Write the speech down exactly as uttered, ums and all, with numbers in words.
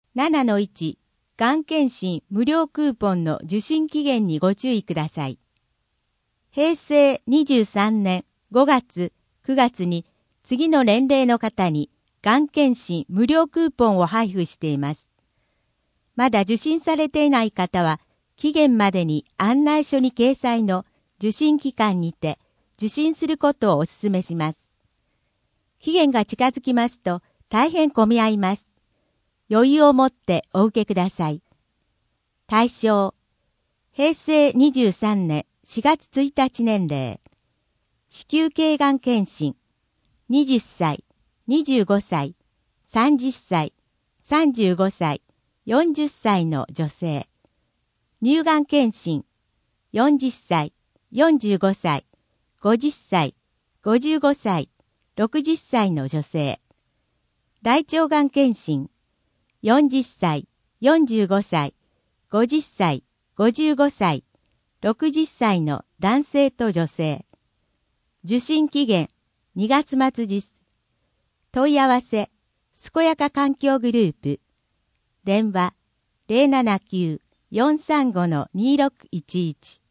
ななのいち、がん検診無料クーポンの受診期限にご注意ください。へいせいにじゅうさんねんごがつ、くがつに次の年齢の方にがん検診無料クーポンを配布しています。まだ受診されていない方は、期限までに案内書に掲載の受診機関にて受診することをお勧めします。期限が近づきますと大変混み合います。余裕を持ってお受けください。対象、へいせいにじゅうさんねんしがつついたち年齢、子宮頸がん検診、はたち、にじゅうごさい、さんじゅっさい、さんじゅうごさい、よんじゅっさいの女性、乳がん検診、よんじゅっさい、よんじゅうごさい、ごじゅっさい、ごじゅうごさい、ろくじゅっさいの女性、大腸がん検診、よんじゅっさい、よんじゅうごさい、ごじゅっさい、ごじゅうごさい、ろくじゅっさいの男性と女性。受診期限にがつ末日。問い合わせ、すこやか環境グループ。電話 ゼロななきゅう よんさんご にろくいちいち。